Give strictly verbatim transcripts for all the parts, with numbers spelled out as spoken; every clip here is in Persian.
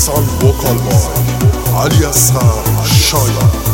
Universal Vocal Boy علی اصغر شایان.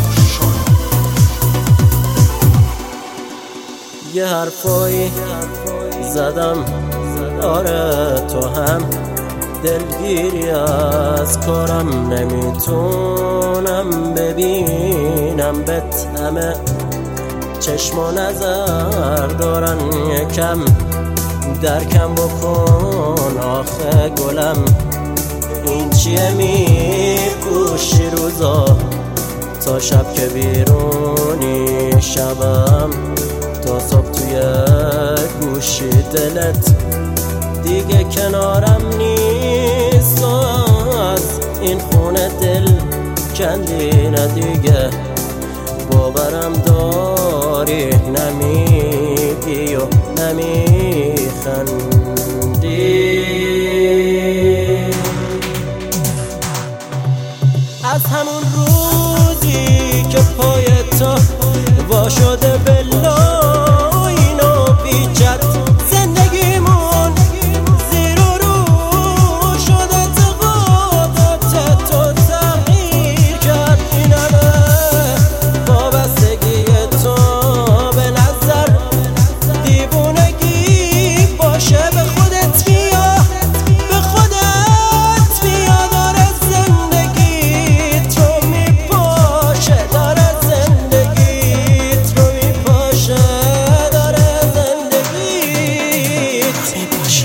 یه حرفایی زدم آره تو هم دلگیری از کارم، نمیتونم ببینم بهت، همه چشم و نظر دارن، یکم درکم بکن آخه گلم. این چیه میپوشی روزا تا شب که بیرونی، شبم تا صبح توی گوشی دلت دیگه کنارم نیست، و از این خونه دل کندی نه دیگه باورم داری، نمیگی و نمیخندی. از همون روزی که پای تو وا شده بلا اینو بیچت، زندگیمون زیر و رو شده، تقاضات تو تغییر کرد. این همه وابستگی تو به نظر دیوونگی باشه، به خودت بیا به خودت بیا، داره زندگیت رو میپاشه، داره زندگیت رو میپاشه، داره زندگیت میپاشه.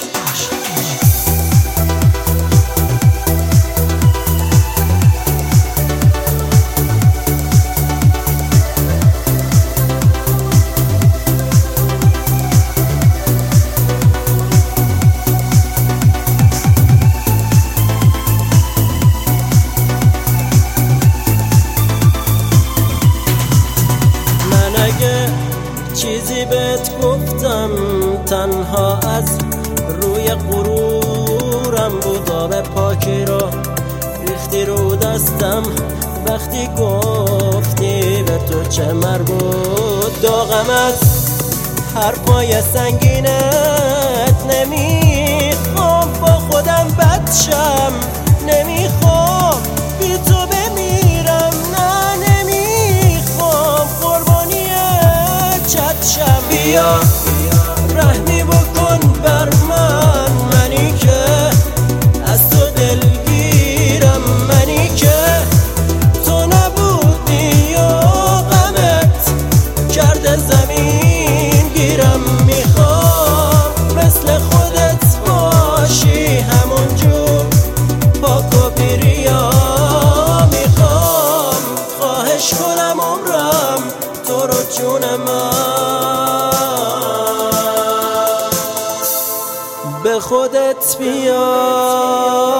اگه چیزی بهت گفتم تنها از روی غرورم بود، آب پاکی رو ریختی رو دستم وقتی گفتی به تو چه مربوط. داغم از حرفای سنگینت، نمیخوام با خودم بد شم، نمیخوام بی تو بمیرم، نه نمیخوام قربانی چتشم. بیا رحمی بکن بر من، منی که از تو دلگیرم، منی که تو نبودی و غمت کرده زمین گیرم. میخوام مثل خودت باشی همونجور پاک و بیریا، میخوام خواهش کنم عمرم تو رو جون من به خودت بیا.